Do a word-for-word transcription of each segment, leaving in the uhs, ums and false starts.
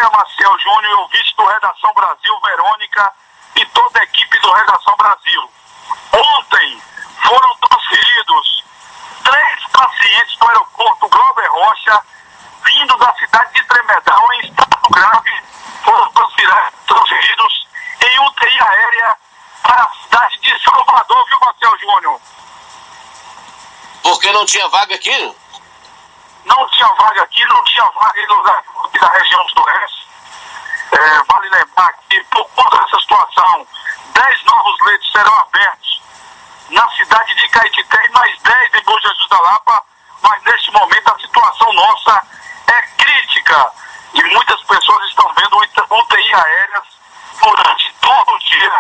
Ideia Maciel Júnior e ouvinte do Redação Brasil, Verônica e toda a equipe do Redação Brasil. Ontem foram transferidos três pacientes do aeroporto Glauber Rocha, vindo da cidade de Tremedal, em estado grave, foram transferidos em U T I aérea para a cidade de Salvador, viu, Maciel Júnior? Porque não tinha vaga aqui? Não tinha vaga aqui, não tinha vaga em lugar da região sudoeste. É, vale lembrar que, por conta dessa situação, dez novos leitos serão abertos na cidade de Caetité e mais dez em Bom Jesus da Lapa, mas neste momento a situação nossa é crítica e muitas pessoas estão vendo U T I aéreas durante todo o dia.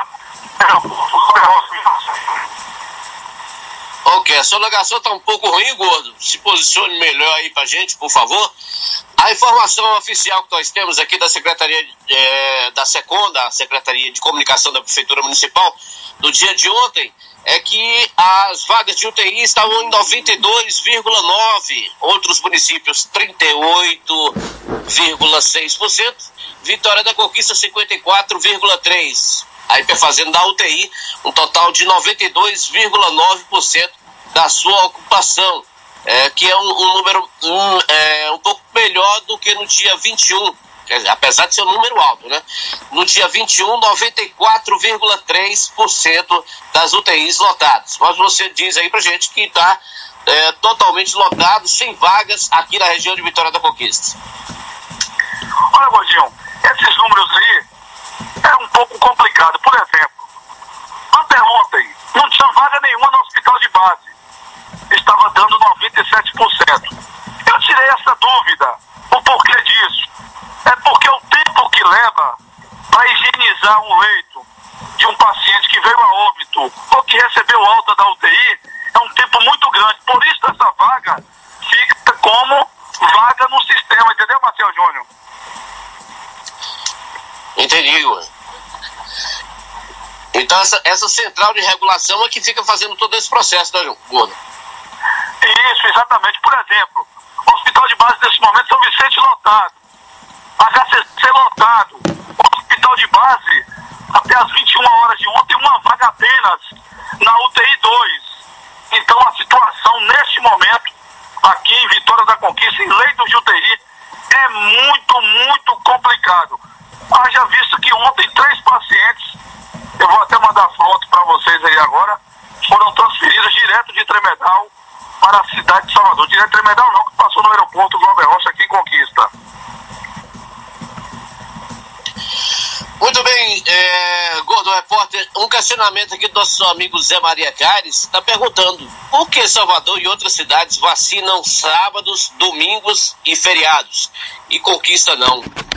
Ok, a sua ligação está um pouco ruim, Gordo. Se posicione melhor aí pra gente, por favor. A informação oficial que nós temos aqui da Secretaria é, da SECOM, da Secretaria de Comunicação da Prefeitura Municipal, no dia de ontem, é que as vagas de U T I estavam em noventa e dois vírgula nove por cento, outros municípios trinta e oito vírgula seis por cento, Vitória da Conquista cinquenta e quatro vírgula três por cento. Aí fazendo da U T I um total de noventa e dois vírgula nove por cento da sua ocupação, é, que é um, um número um, é, um pouco melhor do que no dia vinte e um, quer dizer, apesar de ser um número alto, né? No dia vinte e um, noventa e quatro vírgula três por cento das U T Is lotadas. Mas você diz aí pra gente que está é, totalmente lotado, sem vagas aqui na região de Vitória da Conquista. Olha, Gordinho, esses números aí é um pouco complicado. Por exemplo, anteontem não tinha vaga nenhuma no hospital de base. Estava dando noventa e sete por cento. Eu tirei essa dúvida. O porquê disso? É porque o tempo que leva para higienizar um leito de um paciente que veio a óbito ou que recebeu alta da U T I é um tempo muito grande. Por isso essa vaga fica como vaga no sistema, entendeu, Maciel Júnior? Entendi, Igor. Então essa, essa central de regulação é que fica fazendo todo esse processo, né, Gordo? Isso, exatamente. Por exemplo, o hospital de base nesse momento São Vicente lotado, H C C lotado, o hospital de base até as vinte e uma horas de ontem uma vaga apenas na U T I dois. Então a situação neste momento aqui em Vitória da Conquista, em leitos de U T I, é muito, muito complicado. Haja visto que ontem três pacientes, eu vou até mandar foto para vocês aí agora, foram transferidos direto de Tremedal para a cidade de Salvador. Direto de Tremedal não, que passou no aeroporto Glauber Rocha aqui em Conquista. Muito bem, é, Gordo Repórter, um questionamento aqui do nosso amigo Zé Maria Caires, está perguntando por que Salvador e outras cidades vacinam sábados, domingos e feriados e Conquista não?